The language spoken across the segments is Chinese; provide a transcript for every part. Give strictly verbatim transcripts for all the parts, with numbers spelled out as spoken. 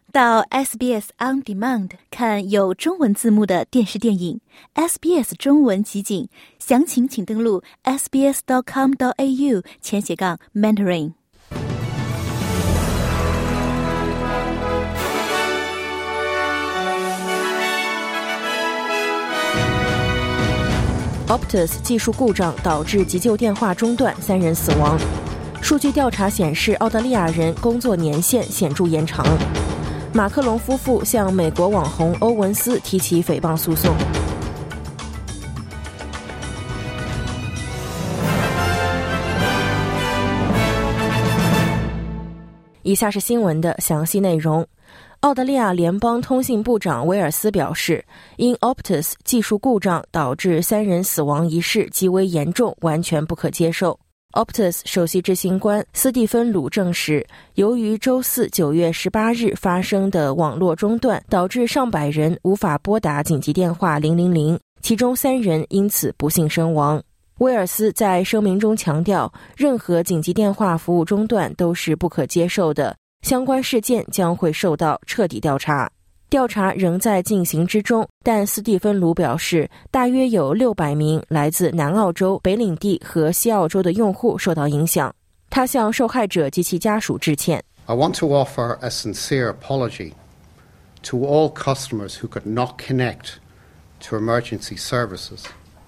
到 S B S On Demand 看有中文字幕的电视电影 S B S 中文集锦，详情请登录 s b s dot com dot a u 前斜杠 mentoring。 Optus 技术故障导致急救电话中断，三人死亡。数据调查显示，澳大利亚人工作年限显著延长。马克龙夫妇向美国网红欧文斯提起诽谤诉讼。以下是新闻的详细内容。澳大利亚联邦通信部长威尔斯表示，因 Optus 技术故障导致三人死亡一事极为严重，完全不可接受。Optus 首席执行官斯蒂芬·鲁证实，由于周四九月十八日发生的网络中断，导致上百人无法拨打紧急电话零零零，其中三人因此不幸身亡。威尔斯在声明中强调，任何紧急电话服务中断都是不可接受的，相关事件将会受到彻底调查。调查仍在进行之中，但斯蒂芬·卢表示，大约有六百名来自南澳洲、北领地和西澳洲的用户受到影响。他向受害者及其家属致歉。 I want to offer a sincere apology to all customers who could not connect to emergency services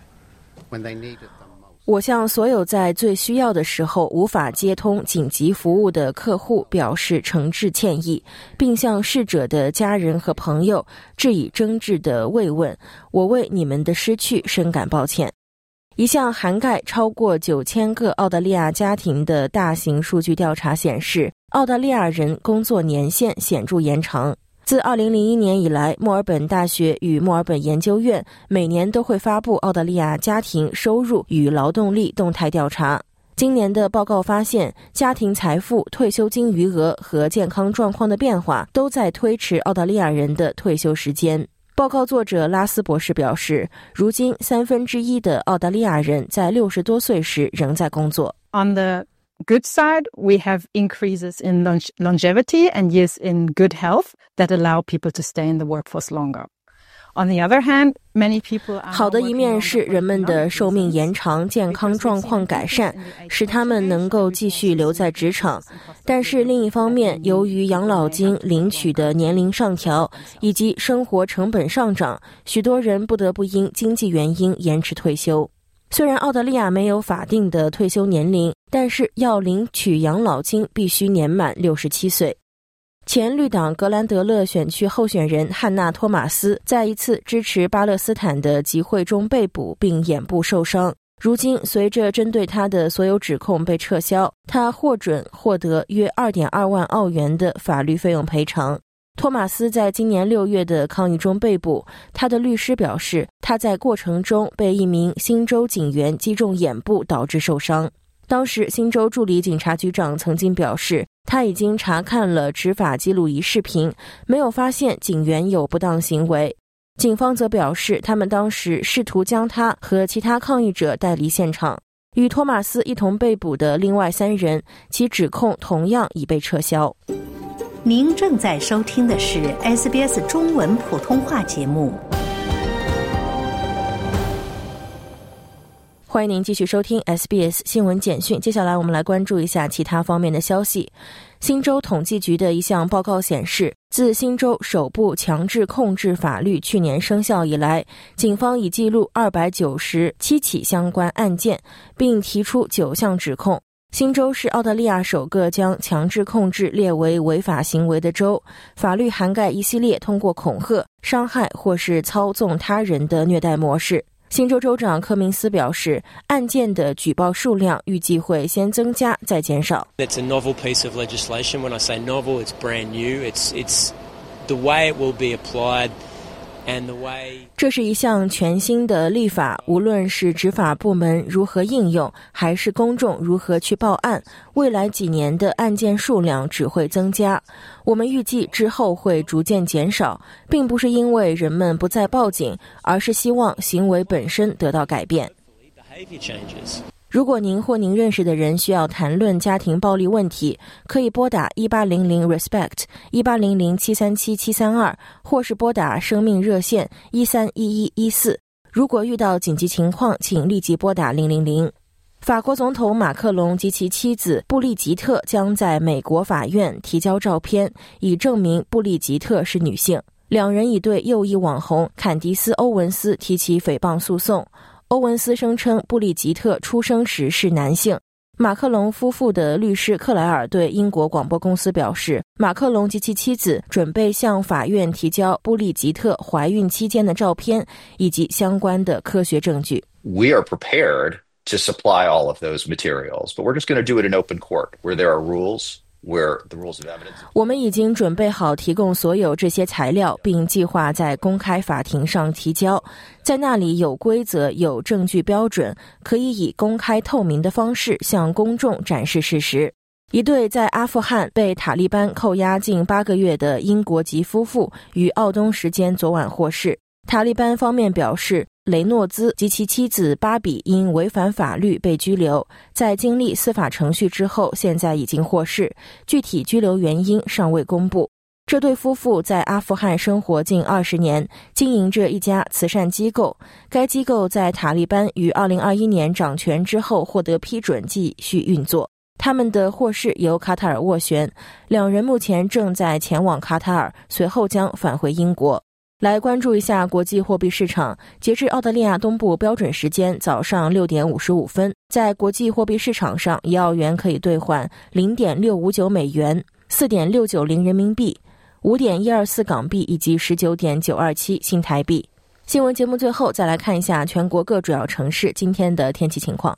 when they needed them. 我向所有在最需要的时候无法接通紧急服务的客户表示诚挚歉意，并向逝者的家人和朋友致以真挚的慰问。我为你们的失去深感抱歉。一项涵盖超过九千个澳大利亚家庭的大型数据调查显示，澳大利亚人工作年限显著延长。自二零零一年以来，墨尔本大学与墨尔本研究院每年都会发布澳大利亚家庭收入与劳动力动态调查。今年的报告发现，家庭财富、退休金余额和健康状况的变化都在推迟澳大利亚人的退休时间。报告作者拉斯博士表示，如今三分之一的澳大利亚人在六十多岁时仍在工作。 On the good side, we have increases in longevity and years in good health that allow people to stay in the workforce longer. On the other hand, many people are 好的一面是人们的寿命延长，健康状况改善，使他们能够继续留在职场。但是另一方面，由于养老金领取的年龄上调以及生活成本上涨，许多人不得不因经济原因延迟退休。虽然澳大利亚没有法定的退休年龄，但是要领取养老金必须年满六十七岁。前绿党格兰德勒选区候选人汉娜·托马斯在一次支持巴勒斯坦的集会中被捕并眼部受伤。如今随着针对他的所有指控被撤销，他获准获得约 二点二万澳元的法律费用赔偿。托马斯在今年六月的抗议中被捕，他的律师表示，他在过程中被一名新州警员击中眼部导致受伤。当时新州助理警察局长曾经表示，他已经查看了执法记录仪视频，没有发现警员有不当行为。警方则表示，他们当时试图将他和其他抗议者带离现场。与托马斯一同被捕的另外三人，其指控同样已被撤销。 您正在收听的是 S B S 中文普通话节目。 欢迎您继续收听 S B S 新闻简讯。接下来我们来关注一下其他方面的消息。新州统计局的一项报告显示，自新州首部强制控制法律去年生效以来，警方已记录二百九十七起相关案件，并提出九项指控。新州是澳大利亚首个将强制控制列为违法行为的州，法律涵盖一系列通过恐吓、伤害或是操纵他人的虐待模式。新州州长柯明斯表示，案件的举报数量预计会先增加再减少。 It's a novel piece of legislation. When I say novel, it's brand new. It's, it's the way it will be applied. 这是一项全新的立法，无论是执法部门如何应用，还是公众如何去报案，未来几年的案件数量只会增加。我们预计之后会逐渐减少，并不是因为人们不再报警，而是希望行为本身得到改变。 如果您或您认识的人需要谈论家庭暴力问题，可以拨打一八零零 respect 一八零零七三七七三二，或是拨打生命热线一三一一一四。如果遇到紧急情况，请立即拨打零零零。法国总统马克龙及其妻子布丽吉特将在美国法院提交照片，以证明布丽吉特是女性。两人已对右翼网红坎迪斯·欧文斯提起诽谤诉讼。欧文斯声称布丽吉特出生时是男性。马克龙夫妇的律师克莱尔对英国广播公司表示，马克龙及其妻子准备向法院提交布丽吉特怀孕期间的照片以及相关的科学证据。 We are prepared to supply all of those materials, but we're just going to do it in open court where there are rules.Where the rules of evidence. 我们已经准备好提供所有这些材料，并计划在公开法庭上提交，在那里有规则、有证据标准，可以以公开透明的方式向公众展示事实。一对在阿富汗被塔利班扣押近八个月的英国籍夫妇于奥东时间昨晚获释。塔利班方面表示，雷诺兹及其妻子巴比因违反法律被拘留，在经历司法程序之后，现在已经获释，具体拘留原因尚未公布。这对夫妇在阿富汗生活近二十年，经营着一家慈善机构，该机构在塔利班于二零二一年掌权之后获得批准继续运作。他们的获释由卡塔尔斡旋，两人目前正在前往卡塔尔，随后将返回英国。来关注一下国际货币市场，截至澳大利亚东部标准时间早上六点五十五分，在国际货币市场上，一澳元可以兑换 零点六五九美元、四点六九零人民币、五点一二四港币以及 十九点九二七新台币。新闻节目最后再来看一下全国各主要城市今天的天气情况。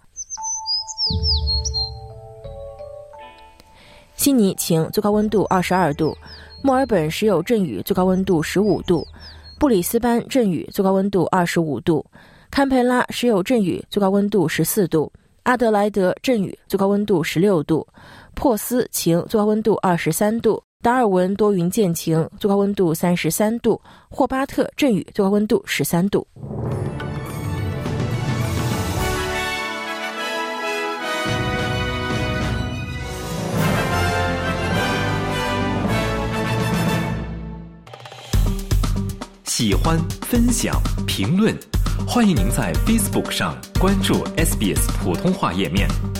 悉尼晴，最高温度二十二度；墨尔本时有阵雨，最高温度十五度；布里斯班阵雨，最高温度二十五度；堪培拉时有阵雨，最高温度十四度；阿德莱德阵雨，最高温度十六度；珀斯晴，最高温度二十三度；达尔文多云见晴，最高温度三十三度；霍巴特阵雨，最高温度十三度。 喜欢、分享、评论，欢迎您在 Facebook 上关注 S B S 普通话页面。